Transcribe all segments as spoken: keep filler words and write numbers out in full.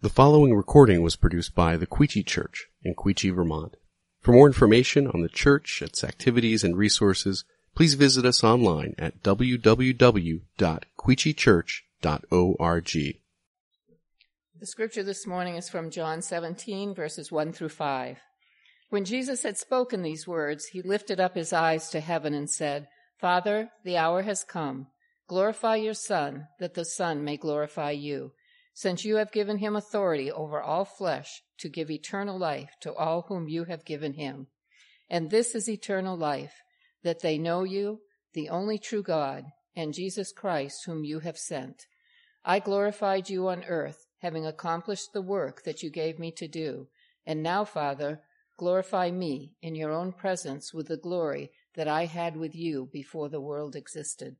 The following recording was produced by the Quechee Church in Quechee, Vermont. For more information on the church, its activities, and resources, please visit us online at w w w dot quechee church dot org. The scripture this morning is from John seventeen, verses one through five. When Jesus had spoken these words, he lifted up his eyes to heaven and said, Father, the hour has come. Glorify your Son, that the Son may glorify you, since you have given him authority over all flesh to give eternal life to all whom you have given him. And this is eternal life, that they know you, the only true God, and Jesus Christ, whom you have sent. I glorified you on earth, having accomplished the work that you gave me to do. And now, Father, glorify me in your own presence with the glory that I had with you before the world existed.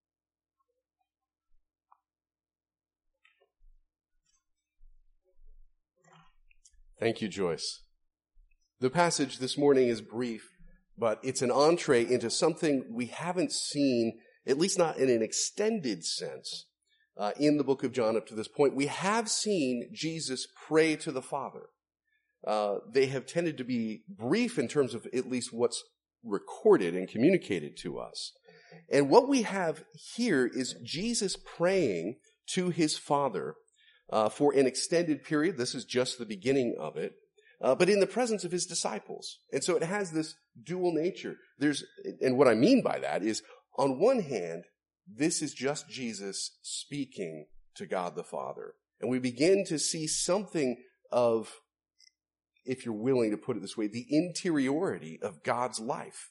Thank you, Joyce. The passage this morning is brief, but it's an entree into something we haven't seen, at least not in an extended sense, uh, in the book of John up to this point. We have seen Jesus pray to the Father. Uh, they have tended to be brief in terms of at least what's recorded and communicated to us. And what we have here is Jesus praying to his Father Uh, for an extended period. This is just the beginning of it, uh, but in the presence of his disciples. And so it has this dual nature. There's, and what I mean by that is, on one hand, this is just Jesus speaking to God the Father. And we begin to see something of, if you're willing to put it this way, the interiority of God's life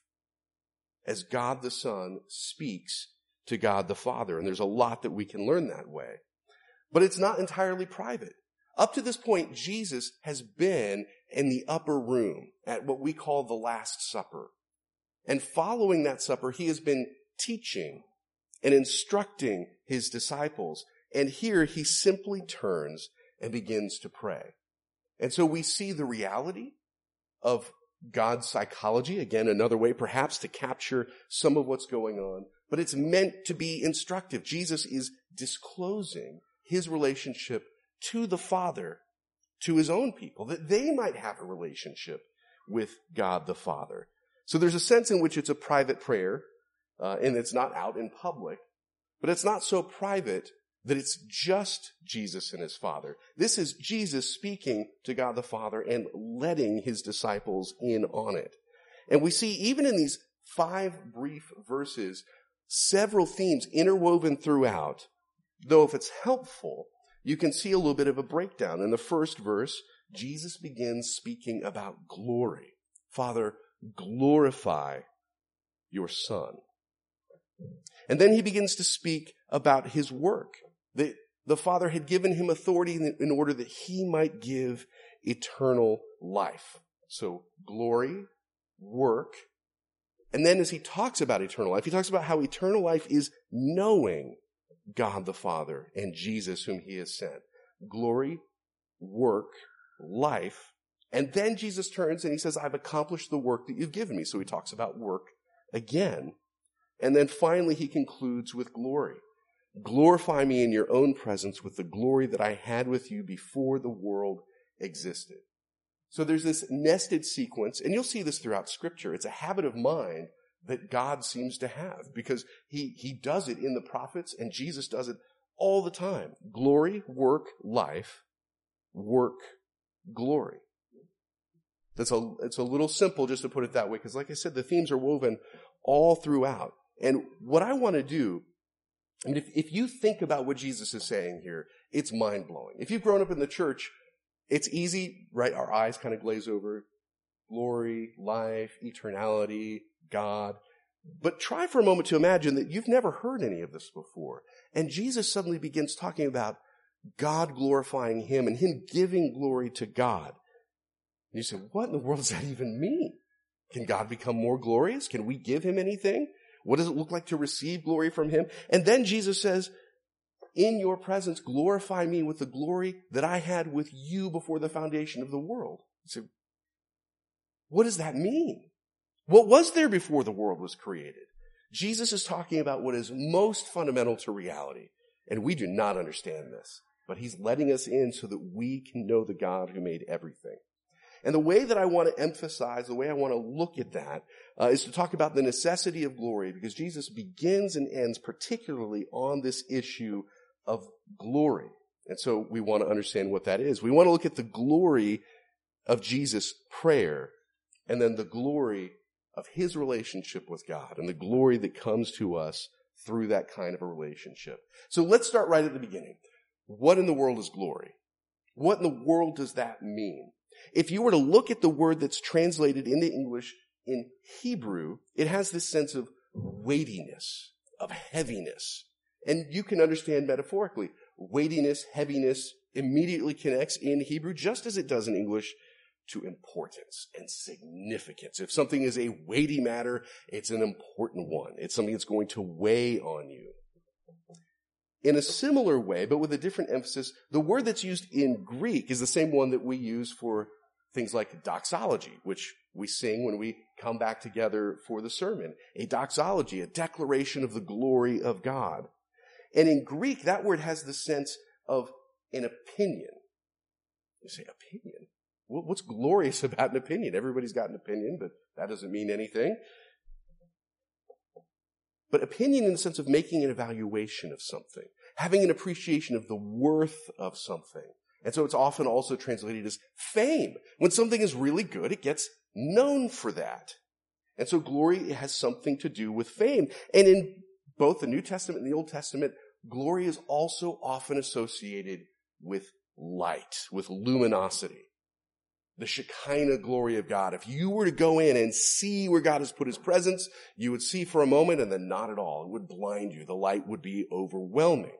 as God the Son speaks to God the Father. And there's a lot that we can learn that way. But it's not entirely private. Up to this point, Jesus has been in the upper room at what we call the Last Supper. And following that supper, he has been teaching and instructing his disciples. And here he simply turns and begins to pray. And so we see the reality of God's psychology, again, another way perhaps to capture some of what's going on. But it's meant to be instructive. Jesus is disclosing his relationship to the Father, to his own people, that they might have a relationship with God the Father. So there's a sense in which it's a private prayer, uh, and it's not out in public, but it's not so private that it's just Jesus and his Father. This is Jesus speaking to God the Father and letting his disciples in on it. And we see even in these five brief verses, several themes interwoven throughout. Though if it's helpful, you can see a little bit of a breakdown. In the first verse, Jesus begins speaking about glory. Father, glorify your Son. And then he begins to speak about his work. The, the Father had given him authority in, in order that he might give eternal life. So glory, work. And then as he talks about eternal life, he talks about how eternal life is knowing God the Father and Jesus whom he has sent. Glory, work, life. And then Jesus turns and he says, I've accomplished the work that you've given me. So he talks about work again. And then finally he concludes with glory. Glorify me in your own presence with the glory that I had with you before the world existed. So there's this nested sequence, and you'll see this throughout Scripture. It's a habit of mind that God seems to have, because he, he does it in the prophets, and Jesus does it all the time. Glory, work, life, work, glory. That's a, it's a little simple just to put it that way, because like I said, the themes are woven all throughout. And what I want to do, I mean, if, if you think about what Jesus is saying here, it's mind-blowing. If you've grown up in the church, it's easy, right? Our eyes kind of glaze over glory, life, eternality, God. But try for a moment to imagine that you've never heard any of this before. And Jesus suddenly begins talking about God glorifying him and him giving glory to God. And you say, what in the world does that even mean? Can God become more glorious? Can we give him anything? What does it look like to receive glory from him? And then Jesus says, in your presence, glorify me with the glory that I had with you before the foundation of the world. You say, what does that mean? What was there before the world was created? Jesus is talking about what is most fundamental to reality, and we do not understand this. but he's letting us in so that we can know the God who made everything. And the way that I want to emphasize, the way I want to look at that, uh, is to talk about the necessity of glory, because Jesus begins and ends particularly on this issue of glory. And so we want to understand what that is. We want to look at the glory of Jesus' prayer, and then the glory of his relationship with God, and the glory that comes to us through that kind of a relationship. So let's start right at the beginning. What in the world is glory? What in the world does that mean? If you were to look at the word that's translated into English in Hebrew, it has this sense of weightiness, of heaviness. And you can understand metaphorically, weightiness, heaviness immediately connects in Hebrew, just as it does in English, to importance and significance. If something is a weighty matter, it's an important one. It's something that's going to weigh on you. In a similar way, but with a different emphasis, the word that's used in Greek is the same one that we use for things like doxology, which we sing when we come back together for the sermon. A doxology, a declaration of the glory of God. And in Greek, that word has the sense of an opinion. You say, opinion? What's glorious about an opinion? Everybody's got an opinion, but that doesn't mean anything. But opinion in the sense of making an evaluation of something, having an appreciation of the worth of something. And so it's often also translated as fame. When something is really good, it gets known for that. And so glory has something to do with fame. And in both the New Testament and the Old Testament, glory is also often associated with light, with luminosity. The Shekinah glory of God. If you were to go in and see where God has put his presence, you would see for a moment and then not at all. It would blind you. The light would be overwhelming.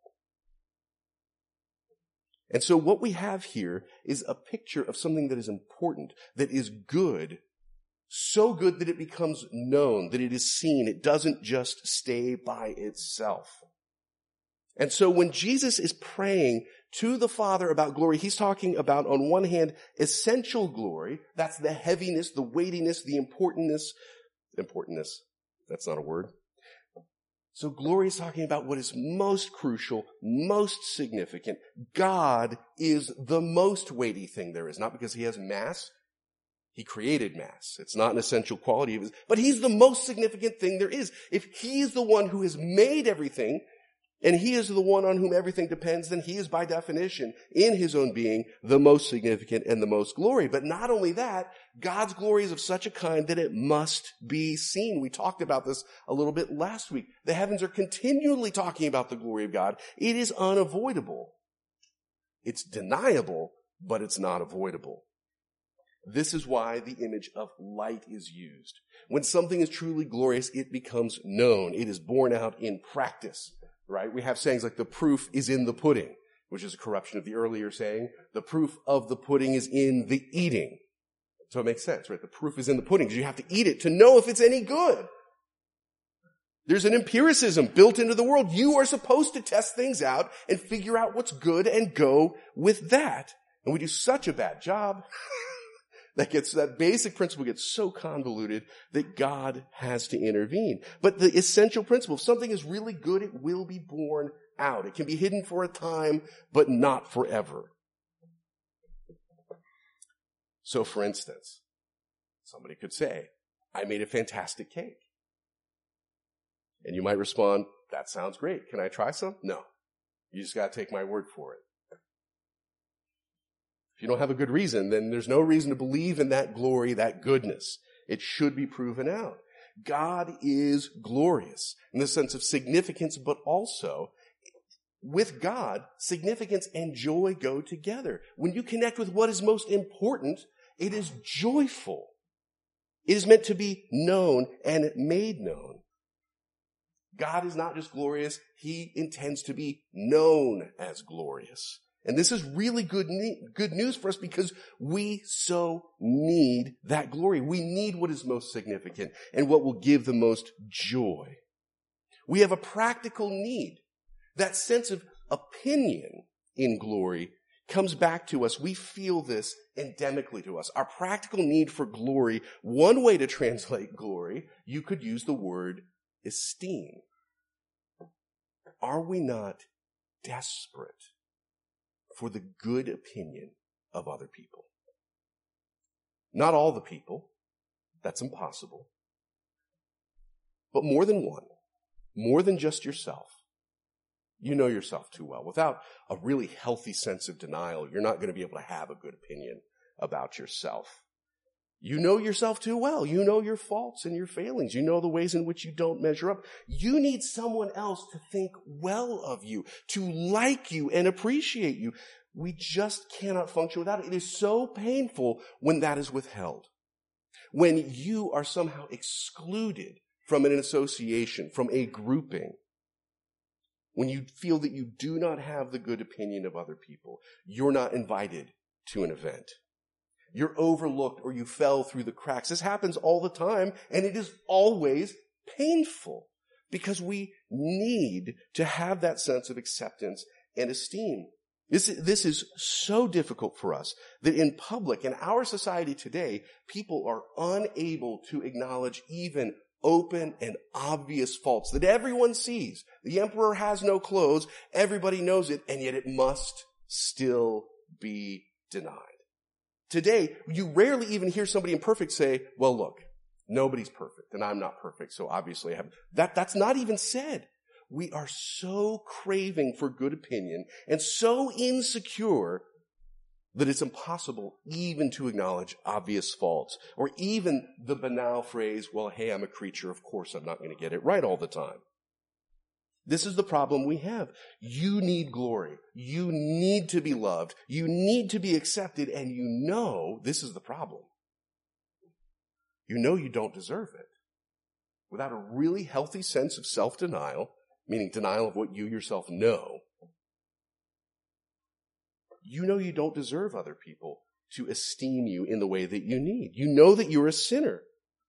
And so what we have here is a picture of something that is important, that is good, so good that it becomes known, that it is seen. It doesn't just stay by itself. And so when Jesus is praying to the Father about glory, he's talking about, on one hand, essential glory. That's the heaviness, the weightiness, the importantness. Importantness. That's not a word. So glory is talking about what is most crucial, most significant. God is the most weighty thing there is, not because he has mass. He created mass. It's not an essential quality of his, but he's the most significant thing there is. If he is the one who has made everything, and he is the one on whom everything depends, then he is by definition, in his own being, the most significant and the most glory. But not only that, God's glory is of such a kind that it must be seen. We talked about this a little bit last week. The heavens are continually talking about the glory of God. It is unavoidable. It's deniable, but it's not avoidable. This is why the image of light is used. When something is truly glorious, it becomes known. It is borne out in practice. Right? We have sayings like the proof is in the pudding, which is a corruption of the earlier saying, the proof of the pudding is in the eating. So it makes sense, right? The proof is in the pudding because you have to eat it to know if it's any good. There's an empiricism built into the world. You are supposed to test things out and figure out what's good and go with that. And we do such a bad job. That gets, that basic principle gets so convoluted that God has to intervene. But the essential principle, if something is really good, it will be borne out. It can be hidden for a time, but not forever. So for instance, somebody could say, I made a fantastic cake. And you might respond, that sounds great. Can I try some? No. You just got to take my word for it. If you don't have a good reason, then there's no reason to believe in that glory, that goodness. It should be proven out. God is glorious in the sense of significance, but also with God, significance and joy go together. When you connect with what is most important, it is joyful. It is meant to be known and made known. God is not just glorious, he intends to be known as glorious. And this is really good, good news for us because we so need that glory. We need what is most significant and what will give the most joy. We have a practical need. That sense of opinion in glory comes back to us. We feel this endemically to us. Our practical need for glory, one way to translate glory, you could use the word esteem. Are we not desperate for the good opinion of other people. Not all the people. That's impossible. But more than one. More than just yourself. You know yourself too well. Without a really healthy sense of denial, you're not going to be able to have a good opinion about yourself. You know yourself too well. You know your faults and your failings. You know the ways in which you don't measure up. You need someone else to think well of you, to like you and appreciate you. We just cannot function without it. It is so painful when that is withheld. When you are somehow excluded from an association, from a grouping. When you feel that you do not have the good opinion of other people. You're not invited to an event. You're overlooked or you fell through the cracks. This happens all the time, and it is always painful because we need to have that sense of acceptance and esteem. This, this is so difficult for us that in public, in our society today, people are unable to acknowledge even open and obvious faults that everyone sees. The emperor has no clothes. Everybody knows it, and yet it must still be denied. Today, you rarely even hear somebody imperfect say, well, look, nobody's perfect, and I'm not perfect, so obviously I have. That, that's not even said. We are so craving for good opinion and so insecure that it's impossible even to acknowledge obvious faults or even the banal phrase, well, hey, I'm a creature. Of course, I'm not going to get it right all the time. This is the problem we have. You need glory. You need to be loved. You need to be accepted. And you know this is the problem. You know you don't deserve it. Without a really healthy sense of self-denial, meaning denial of what you yourself know, you know you don't deserve other people to esteem you in the way that you need. You know that you're a sinner.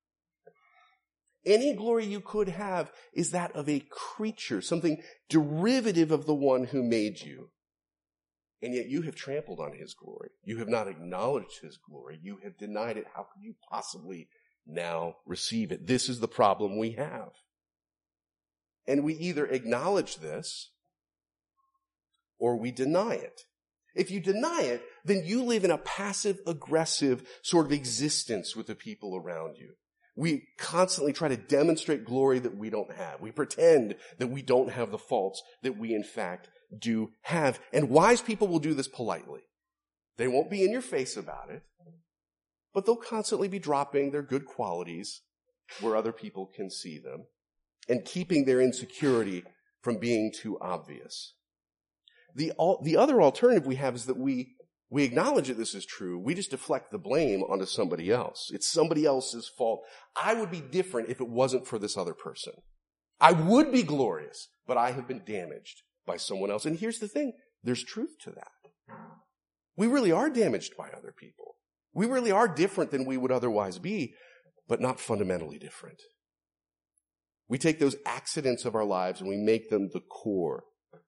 Any glory you could have is that of a creature, something derivative of the one who made you. And yet you have trampled on his glory. You have not acknowledged his glory. You have denied it. How could you possibly now receive it? This is the problem we have. And we either acknowledge this or we deny it. If you deny it, then you live in a passive-aggressive sort of existence with the people around you. We constantly try to demonstrate glory that we don't have. We pretend that we don't have the faults that we in fact do have. And wise people will do this politely. They won't be in your face about it, but they'll constantly be dropping their good qualities where other people can see them and keeping their insecurity from being too obvious. The, the other alternative we have is that we We acknowledge that this is true. We just deflect the blame onto somebody else. It's somebody else's fault. I would be different if it wasn't for this other person. I would be glorious, but I have been damaged by someone else. And here's the thing. There's truth to that. We really are damaged by other people. We really are different than we would otherwise be, but not fundamentally different. We take those accidents of our lives and we make them the core.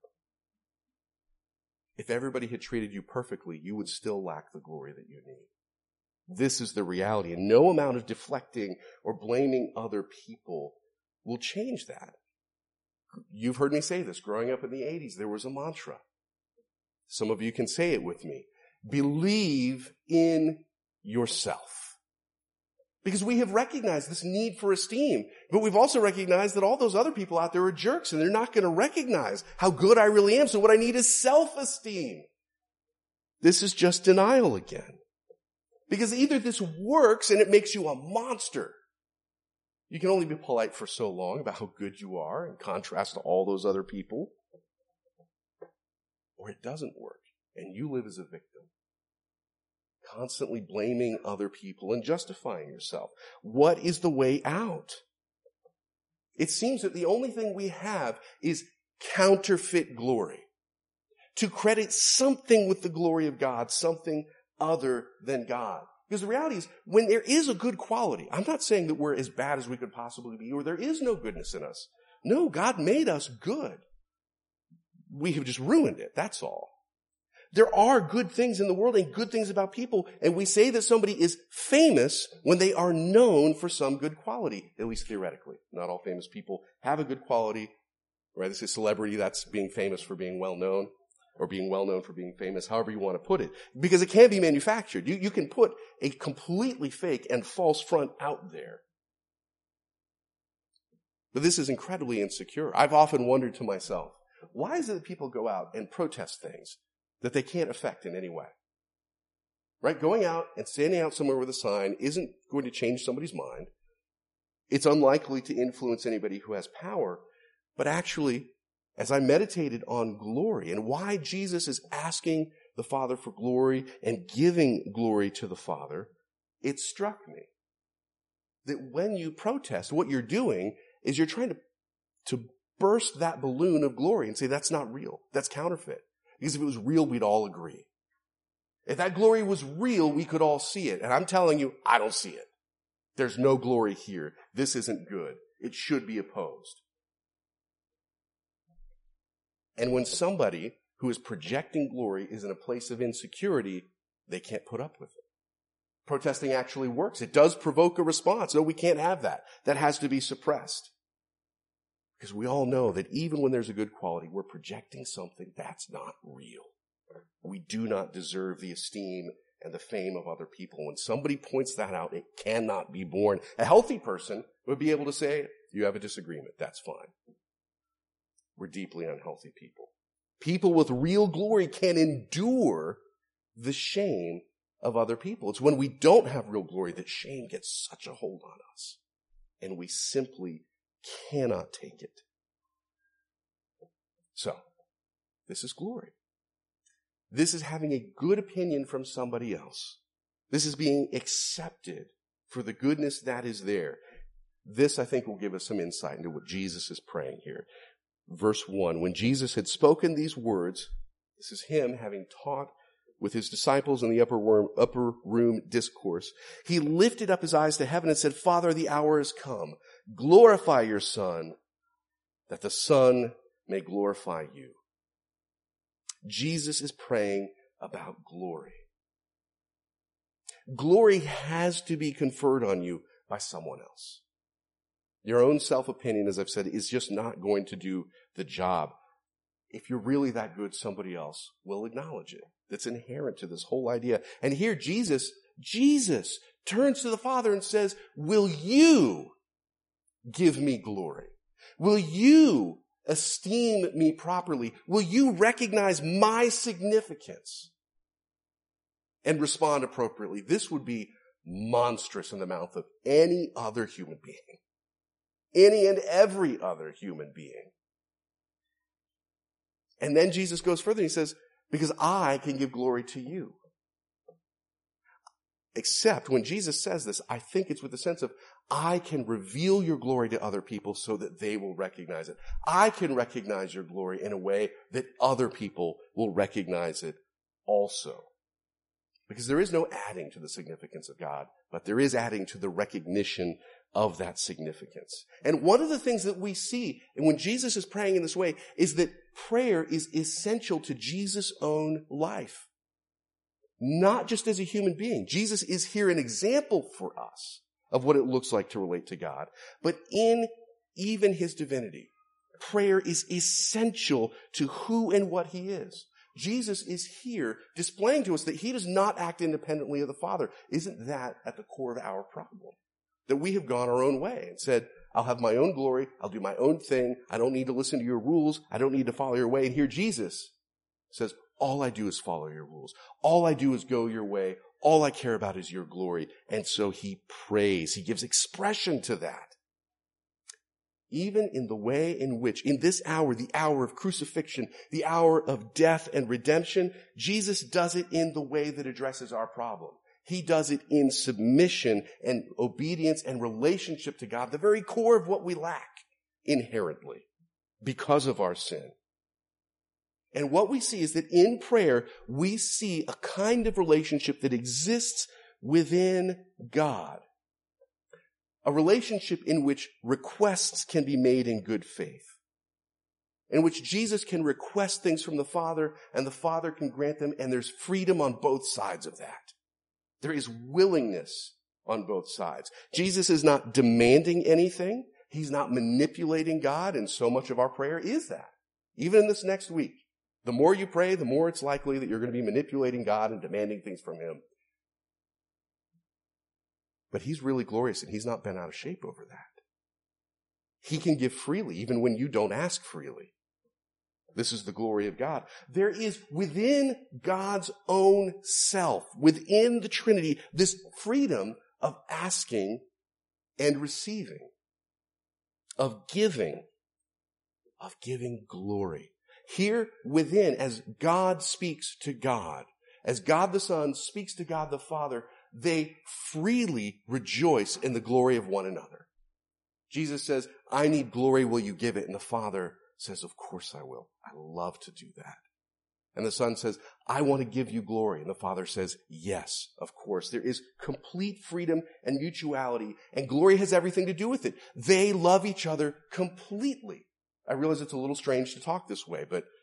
If everybody had treated you perfectly, you would still lack the glory that you need. This is the reality, and no amount of deflecting or blaming other people will change that. You've heard me say this. Growing up in the eighties, there was a mantra. Some of you can say it with me. Believe in yourself. Because we have recognized this need for esteem, but we've also recognized that all those other people out there are jerks and they're not going to recognize how good I really am. So what I need is self-esteem. This is just denial again. Because either this works and it makes you a monster. You can only be polite for so long about how good you are in contrast to all those other people. Or it doesn't work and you live as a victim. Constantly blaming other people and justifying yourself. What is the way out? It seems that the only thing we have is counterfeit glory. To credit something with the glory of God, something other than God. Because the reality is, when there is a good quality, I'm not saying that we're as bad as we could possibly be, or there is no goodness in us. No, God made us good. We have just ruined it, that's all. There are good things in the world and good things about people, and we say that somebody is famous when they are known for some good quality, at least theoretically. Not all famous people have a good quality, right? This is celebrity, that's being famous for being well known. or being well known for being famous, however you want to put it, because it can be manufactured. You, you can put a completely fake and false front out there. But this is incredibly insecure. I've often wondered to myself, why is it that people go out and protest things that they can't affect in any way? Right? Going out and standing out somewhere with a sign isn't going to change somebody's mind. It's unlikely to influence anybody who has power. But actually, as I meditated on glory and why Jesus is asking the Father for glory and giving glory to the Father, it struck me that when you protest, what you're doing is you're trying to, to burst that balloon of glory and say, that's not real. That's counterfeit. Because if it was real, we'd all agree. If that glory was real, we could all see it. And I'm telling you, I don't see it. There's no glory here. This isn't good. It should be opposed. And when somebody who is projecting glory is in a place of insecurity, they can't put up with it. Protesting actually works. It does provoke a response. No, we can't have that. That has to be suppressed. Because we all know that even when there's a good quality, we're projecting something that's not real. We do not deserve the esteem and the fame of other people. When somebody points that out, it cannot be borne. A healthy person would be able to say, you have a disagreement. That's fine. We're deeply unhealthy people. People with real glory can endure the shame of other people. It's when we don't have real glory that shame gets such a hold on us. And we simply cannot take it. So, this is glory. This is having a good opinion from somebody else. This is being accepted for the goodness that is there. This, I think, will give us some insight into what Jesus is praying here. Verse one, when Jesus had spoken these words, this is him having taught with his disciples in the upper room, upper room discourse, he lifted up his eyes to heaven and said, Father, the hour has come. Glorify your Son, that the Son may glorify you. Jesus is praying about glory. Glory has to be conferred on you by someone else. Your own self-opinion, as I've said, is just not going to do the job. If you're really that good, somebody else will acknowledge it. That's inherent to this whole idea. And here Jesus, Jesus turns to the Father and says, will you give me glory? Will you esteem me properly? Will you recognize my significance and respond appropriately? This would be monstrous in the mouth of any other human being. Any and every other human being. And then Jesus goes further and he says, because I can give glory to you. Except when Jesus says this, I think it's with the sense of, I can reveal your glory to other people so that they will recognize it. I can recognize your glory in a way that other people will recognize it also. Because there is no adding to the significance of God, but there is adding to the recognition of that significance. And one of the things that we see, and when Jesus is praying in this way, is that prayer is essential to Jesus' own life. Not just as a human being. Jesus is here an example for us of what it looks like to relate to God. But in even his divinity, prayer is essential to who and what he is. Jesus is here displaying to us that he does not act independently of the Father. Isn't that at the core of our problem? That we have gone our own way and said, I'll have my own glory. I'll do my own thing. I don't need to listen to your rules. I don't need to follow your way. And here Jesus says, all I do is follow your rules. All I do is go your way. All I care about is your glory. And so he prays. He gives expression to that. Even in the way in which, in this hour, the hour of crucifixion, the hour of death and redemption, Jesus does it in the way that addresses our problem. He does it in submission and obedience and relationship to God, the very core of what we lack inherently because of our sin. And what we see is that in prayer, we see a kind of relationship that exists within God. A relationship in which requests can be made in good faith. In which Jesus can request things from the Father and the Father can grant them, and there's freedom on both sides of that. There is willingness on both sides. Jesus is not demanding anything. He's not manipulating God, and so much of our prayer is that. Even in this next week, The more you pray, the more it's likely that you're going to be manipulating God and demanding things from him. But he's really glorious, and he's not bent out of shape over that. He can give freely, even when you don't ask freely. This is the glory of God. There is within God's own self, within the Trinity, this freedom of asking and receiving, of giving, of giving glory. Here within, as God speaks to God, as God the Son speaks to God the Father, they freely rejoice in the glory of one another. Jesus says, I need glory, will you give it? And the Father says, of course I will. I love to do that. And the Son says, I want to give you glory. And the Father says, yes, of course. There is complete freedom and mutuality, and glory has everything to do with it. They love each other completely. I realize it's a little strange to talk this way, but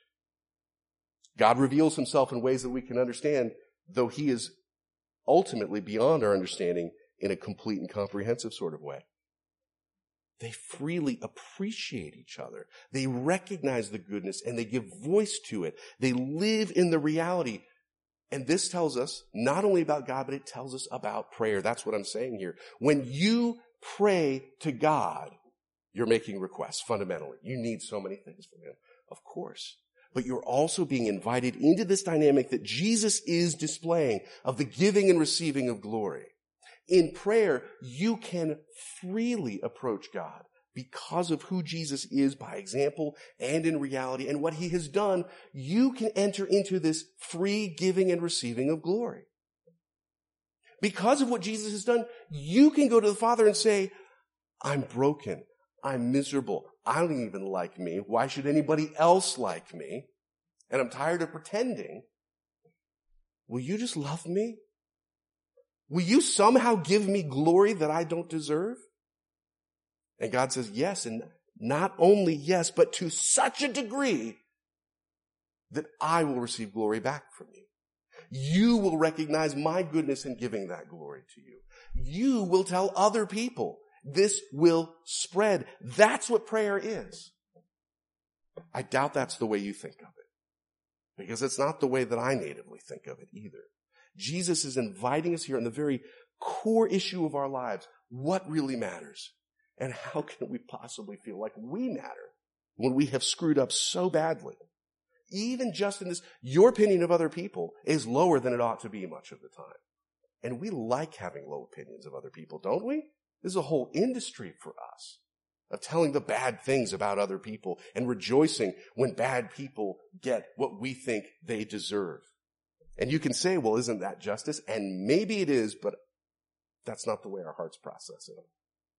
God reveals himself in ways that we can understand, though he is ultimately beyond our understanding in a complete and comprehensive sort of way. They freely appreciate each other. They recognize the goodness and they give voice to it. They live in the reality. And this tells us not only about God, but it tells us about prayer. That's what I'm saying here. When you pray to God, you're making requests fundamentally. You need so many things from him, of course. But you're also being invited into this dynamic that Jesus is displaying of the giving and receiving of glory. In prayer, you can freely approach God because of who Jesus is by example and in reality and what he has done. You can enter into this free giving and receiving of glory. Because of what Jesus has done, you can go to the Father and say, I'm broken. I'm miserable. I don't even like me. Why should anybody else like me? And I'm tired of pretending. Will you just love me? Will you somehow give me glory that I don't deserve? And God says, yes, and not only yes, but to such a degree that I will receive glory back from you. You will recognize my goodness in giving that glory to you. You will tell other people. This will spread. That's what prayer is. I doubt that's the way you think of it, because it's not the way that I natively think of it either. Jesus is inviting us here on the very core issue of our lives. What really matters? And how can we possibly feel like we matter when we have screwed up so badly? Even just in this, your opinion of other people is lower than it ought to be much of the time. And we like having low opinions of other people, don't we? There's a whole industry for us of telling the bad things about other people and rejoicing when bad people get what we think they deserve. And you can say, well, isn't that justice? And maybe it is, but that's not the way our hearts process it.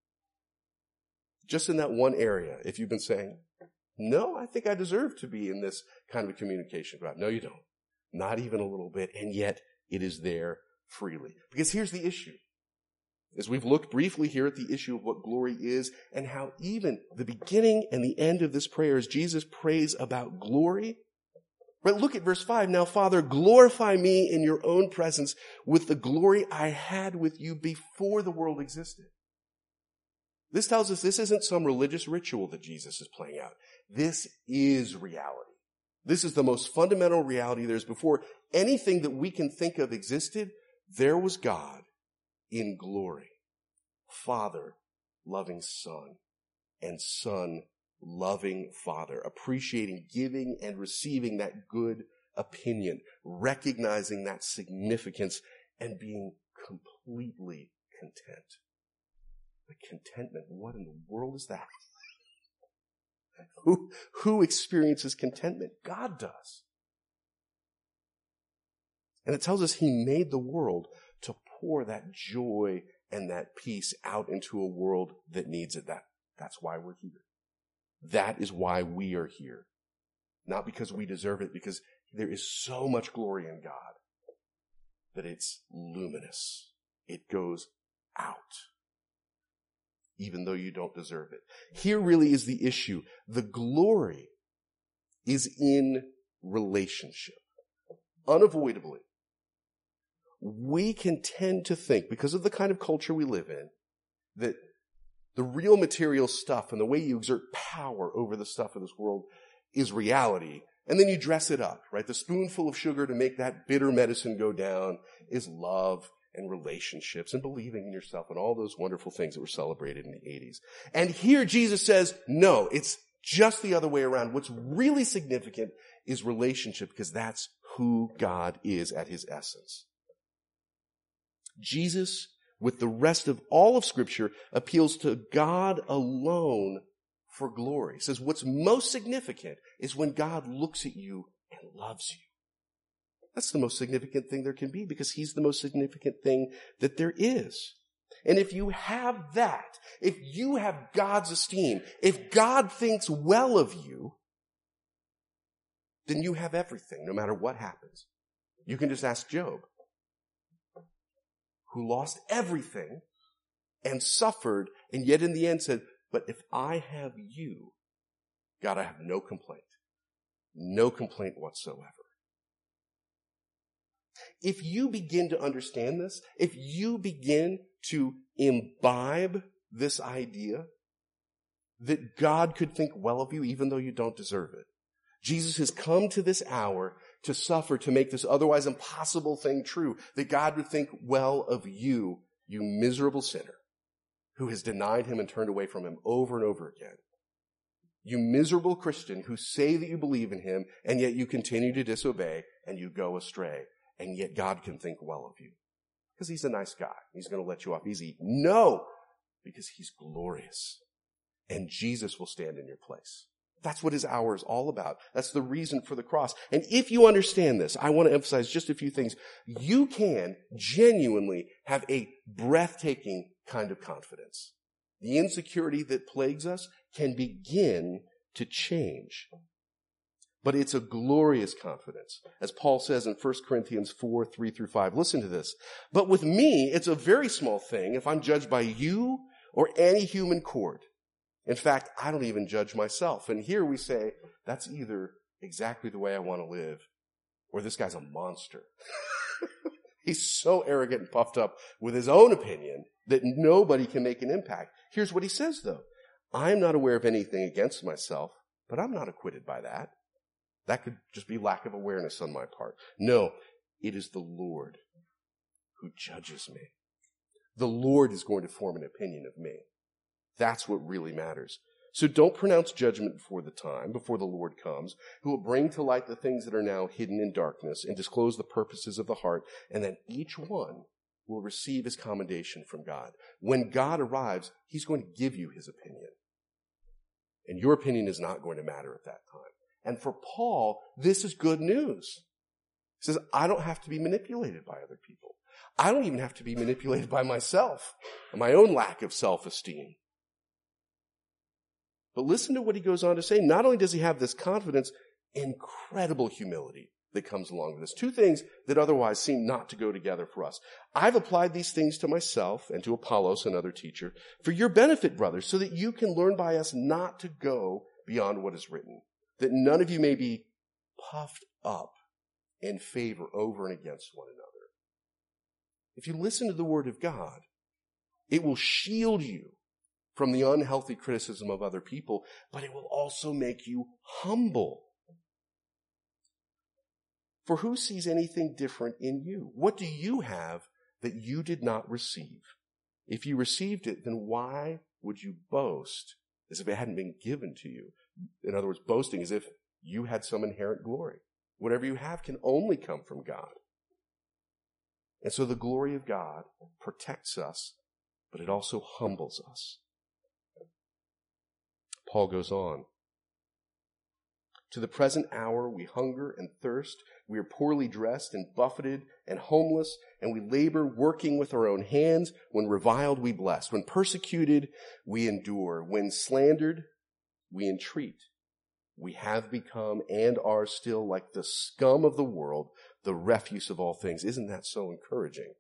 Just in that one area, if you've been saying, no, I think I deserve to be in this kind of communication. No, you don't. Not even a little bit. And yet it is there freely. Because here's the issue. As we've looked briefly here at the issue of what glory is and how even the beginning and the end of this prayer as Jesus prays about glory. Right, look at verse five. Now, Father, glorify me in your own presence with the glory I had with you before the world existed. This tells us this isn't some religious ritual that Jesus is playing out. This is reality. This is the most fundamental reality there is. Before anything that we can think of existed, there was God in glory. Father loving Son, and Son loving Father, appreciating, giving, and receiving that good opinion, recognizing that significance, and being completely content. But contentment, what in the world is that? Who, who experiences contentment? God does. And it tells us he made the world to pour that joy and that peace out into a world that needs it. That, that's why we're here. That is why we are here. Not because we deserve it, because there is so much glory in God that it's luminous. It goes out, even though you don't deserve it. Here really is the issue. The glory is in relationship. Unavoidably, we can tend to think, because of the kind of culture we live in, that the real material stuff and the way you exert power over the stuff of this world is reality, And then you dress it up, right? The spoonful of sugar to make that bitter medicine go down is love and relationships and believing in yourself and all those wonderful things that were celebrated in the eighties. And here Jesus says, no, it's just the other way around. What's really significant is relationship, because that's who God is at his essence. Jesus, with the rest of all of Scripture, appeals to God alone for glory. He says what's most significant is when God looks at you and loves you. That's the most significant thing there can be, because he's the most significant thing that there is. And if you have that, if you have God's esteem, if God thinks well of you, then you have everything, no matter what happens. You can just ask Job, who lost everything and suffered, and yet in the end said, but if I have you, God, I have no complaint. No complaint whatsoever. If you begin to understand this, if you begin to imbibe this idea that God could think well of you even though you don't deserve it, Jesus has come to this hour to suffer, to make this otherwise impossible thing true, that God would think well of you, you miserable sinner who has denied him and turned away from him over and over again. You miserable Christian who say that you believe in him, and yet you continue to disobey and you go astray, and yet God can think well of you because he's a nice guy. He's going to let you off easy. No, because he's glorious, and Jesus will stand in your place. That's what his hour is all about. That's the reason for the cross. And if you understand this, I want to emphasize just a few things. You can genuinely have a breathtaking kind of confidence. The insecurity that plagues us can begin to change. But it's a glorious confidence. As Paul says in First Corinthians four, three through five. Listen to this. But with me, it's a very small thing if I'm judged by you or any human court. In fact, I don't even judge myself. And here we say, that's either exactly the way I want to live, or this guy's a monster. He's so arrogant and puffed up with his own opinion that nobody can make an impact. Here's what he says, though. I'm not aware of anything against myself, but I'm not acquitted by that. That could just be lack of awareness on my part. No, it is the Lord who judges me. The Lord is going to form an opinion of me. That's what really matters. So don't pronounce judgment before the time, before the Lord comes, who will bring to light the things that are now hidden in darkness and disclose the purposes of the heart, and then each one will receive his commendation from God. When God arrives, he's going to give you his opinion. And your opinion is not going to matter at that time. And for Paul, this is good news. He says, I don't have to be manipulated by other people. I don't even have to be manipulated by myself and my own lack of self-esteem. But listen to what he goes on to say. Not only does he have this confidence, incredible humility that comes along with this. Two things that otherwise seem not to go together for us. I've applied these things to myself and to Apollos, another teacher, for your benefit, brothers, so that you can learn by us not to go beyond what is written, that none of you may be puffed up in favor over and against one another. If you listen to the word of God, it will shield you from the unhealthy criticism of other people, but it will also make you humble. For who sees anything different in you? What do you have that you did not receive? If you received it, then why would you boast as if it hadn't been given to you? In other words, boasting as if you had some inherent glory. Whatever you have can only come from God. And so the glory of God protects us, but it also humbles us. Paul goes on. To the present hour we hunger and thirst. We are poorly dressed and buffeted and homeless, and we labor working with our own hands. When reviled, we bless. When persecuted, we endure. When slandered, we entreat. We have become and are still like the scum of the world, the refuse of all things. Isn't that so encouraging?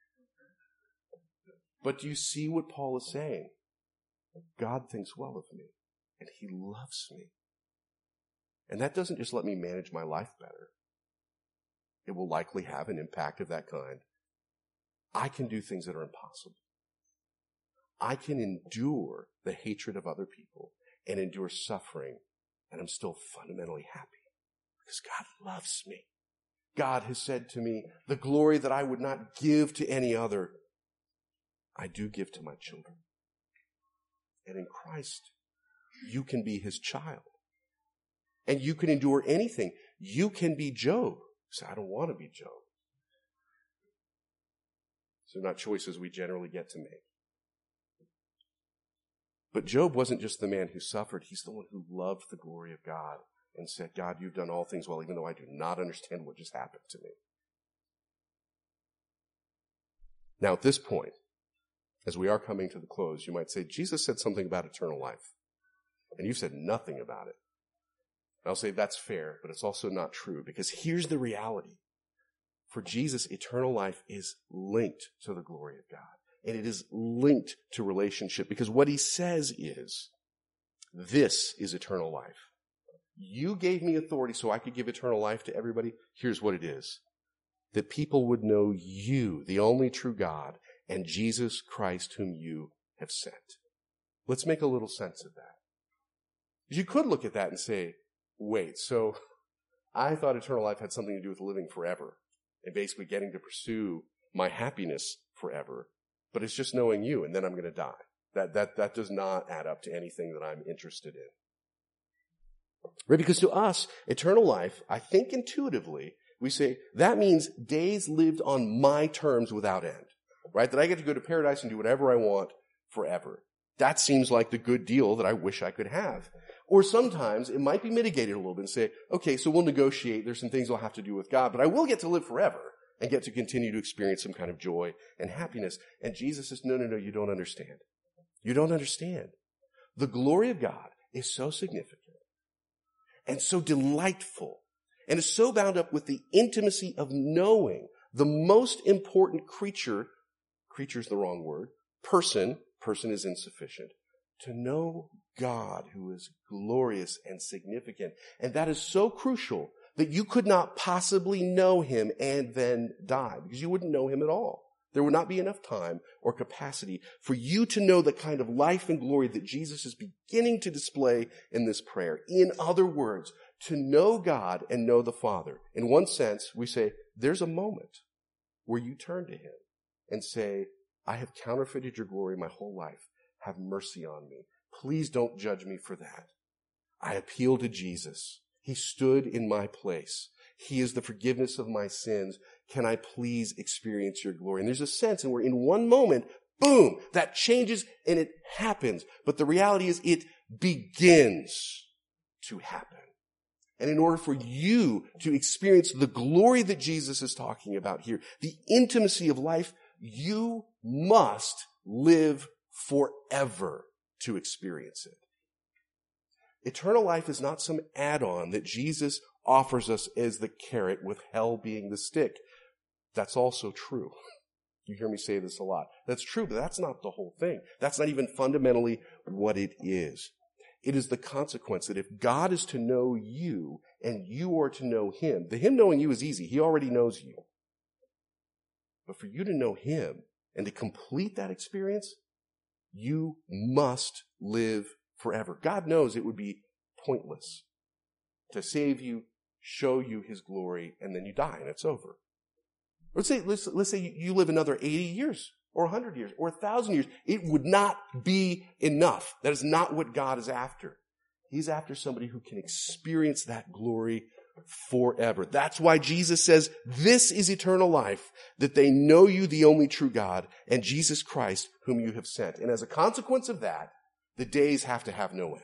But do you see what Paul is saying? God thinks well of me, and he loves me. And that doesn't just let me manage my life better. It will likely have an impact of that kind. I can do things that are impossible. I can endure the hatred of other people and endure suffering, and I'm still fundamentally happy. Because God loves me. God has said to me, the glory that I would not give to any other, I do give to my children. And in Christ, you can be his child. And you can endure anything. You can be Job. So I don't want to be Job. So they're not choices we generally get to make. But Job wasn't just the man who suffered. He's the one who loved the glory of God and said, God, you've done all things well, even though I do not understand what just happened to me. Now, at this point, as we are coming to the close, you might say, Jesus said something about eternal life, and you said nothing about it. And I'll say that's fair, but it's also not true, because here's the reality. For Jesus, eternal life is linked to the glory of God. And it is linked to relationship, because what he says is, this is eternal life. You gave me authority so I could give eternal life to everybody. Here's what it is. That people would know you, the only true God, and Jesus Christ whom you have sent. Let's make a little sense of that. You could look at that and say, wait, so I thought eternal life had something to do with living forever and basically getting to pursue my happiness forever. But it's just knowing you, and then I'm going to die. That, that, that does not add up to anything that I'm interested in. Right? Because to us, eternal life, I think intuitively, we say, that means days lived on my terms without end. Right? That I get to go to paradise and do whatever I want forever. That seems like the good deal that I wish I could have. Or sometimes it might be mitigated a little bit and say, okay, so we'll negotiate. There's some things I'll have to do with God, but I will get to live forever and get to continue to experience some kind of joy and happiness. And Jesus says, no, no, no, you don't understand. You don't understand. The glory of God is so significant and so delightful and is so bound up with the intimacy of knowing the most important creature, creature is the wrong word, person, person is insufficient, to know God who is glorious and significant. And that is so crucial that you could not possibly know him and then die, because you wouldn't know him at all. There would not be enough time or capacity for you to know the kind of life and glory that Jesus is beginning to display in this prayer. In other words, to know God and know the Father. In one sense, we say, there's a moment where you turn to him and say, I have counterfeited your glory my whole life. Have mercy on me. Please don't judge me for that. I appeal to Jesus. He stood in my place. He is the forgiveness of my sins. Can I please experience your glory? And there's a sense in where in one moment, boom, that changes and it happens. But the reality is it begins to happen. And in order for you to experience the glory that Jesus is talking about here, the intimacy of life, you must live forever to experience it. Eternal life is not some add-on that Jesus offers us as the carrot, with hell being the stick. That's also true. You hear me say this a lot. That's true, but that's not the whole thing. That's not even fundamentally what it is. It is the consequence that if God is to know you and you are to know him, the him knowing you is easy. He already knows you. But for you to know him and to complete that experience, you must live forever. God knows it would be pointless to save you, show you his glory, and then you die and it's over. Let's say, let's, let's say you live another eighty years or one hundred years or one thousand years. It would not be enough. That is not what God is after. He's after somebody who can experience that glory forever. That's why Jesus says, this is eternal life, that they know you, the only true God, and Jesus Christ, whom you have sent. And as a consequence of that, the days have to have no end.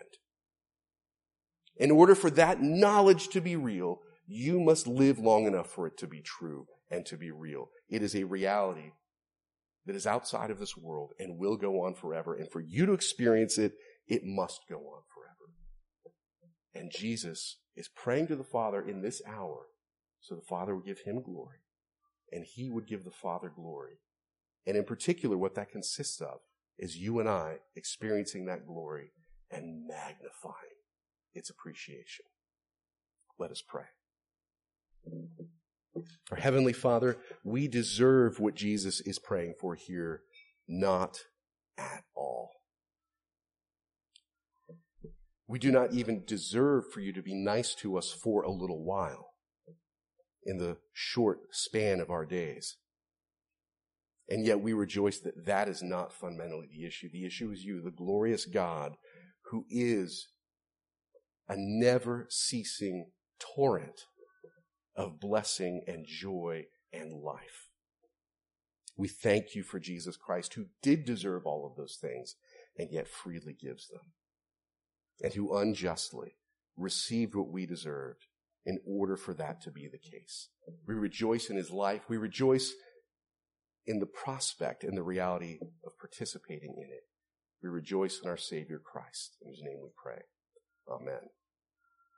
In order for that knowledge to be real, you must live long enough for it to be true and to be real. It is a reality that is outside of this world and will go on forever. And for you to experience it, it must go on forever. And Jesus is praying to the Father in this hour so the Father would give him glory and he would give the Father glory. And in particular, what that consists of is you and I experiencing that glory and magnifying its appreciation. Let us pray. Our Heavenly Father, we deserve what Jesus is praying for here, not at all. We do not even deserve for you to be nice to us for a little while in the short span of our days. And yet we rejoice that that is not fundamentally the issue. The issue is you, the glorious God, who is a never-ceasing torrent of blessing and joy and life. We thank you for Jesus Christ, who did deserve all of those things and yet freely gives them, and who unjustly received what we deserved in order for that to be the case. We rejoice in his life. We rejoice in the prospect and the reality of participating in it. We rejoice in our Savior Christ, in whose name we pray. Amen.